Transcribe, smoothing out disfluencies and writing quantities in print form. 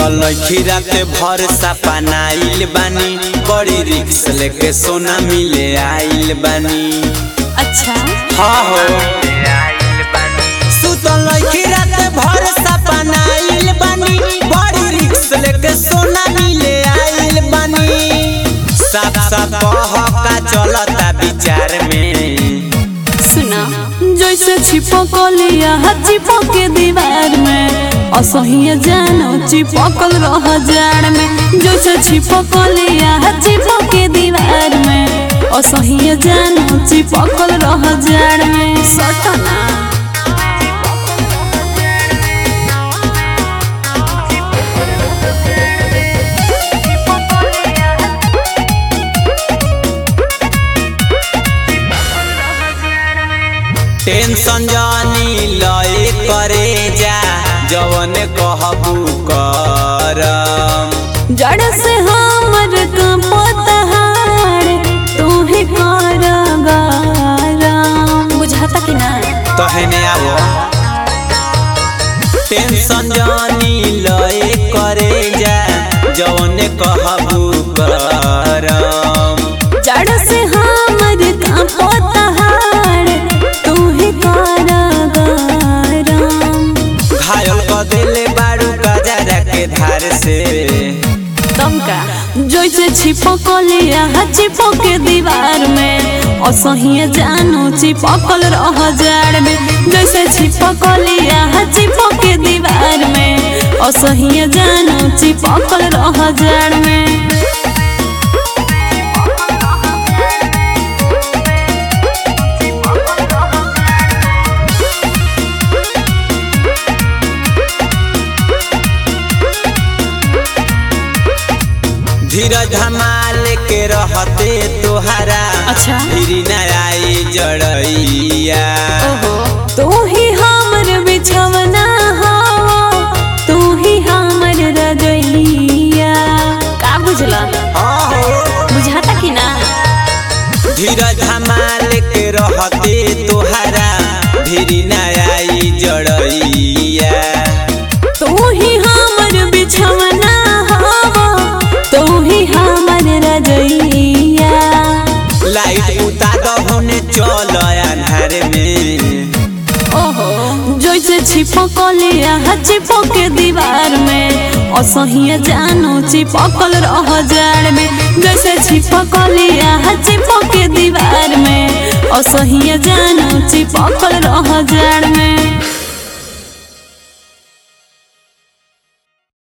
सुतल खीराते भर सपनाइल बानी बड़ी रिक्स लेके सोना मिले आइल बानी। अच्छा हाँ हो सुतल खीराते भर सपनाइल बानी बड़ी रिक्स लेके सोना मिले आइल बानी। साफ साफ बहका चलता विचार में सुना जैसे छिपकलिया चिपक के दीवार में असहिया जानो चिपकल रह जाड़ में। जैसे छिपकलिया चिपक के दीवार में असहिया जानो चिपकल रह जाड़ में। सटना टेंशन जानी लय करे जा जवन कहबू करम। जड़ से हमर कपतहार तू ही कर गरम। बुझाता कि ना तहने आवो टेंशन जानी लय करे जा जवन कहबू करम। जड़ से हमर कपतहार तू ही कर गरम। घायल क देले बारू गजरा के धार से तमका जैसे छिपकलिया चिपक के दीवार में असहिया जानो चिपकल रह जाड़ में। जैसे छिपकलिया चिपक के दीवार में असहिया जानो चिपकल रह जाड़ में। धीरज धमाल के रहते तोहरा अच्छा फिरी न आई जड़ैया। तू ही हमर बिछवना हो तू ही हमर रजैया। का बुझला बुझाता कि ना धीरज धमाल के रहते तोहरा फिरी न आई जड़ैया। तू ही हमर बिछवना तू ही हमर रजैया। लाइट उतार होने चल अन्हार में ओहो जैसे छिपकलिया चिपक के दीवार में असहिया जानो चिपकल रह जाड़ में। जैसे छिपकलिया चिपक के दीवार में असहिया जानो चिपकल रह जाड़ में।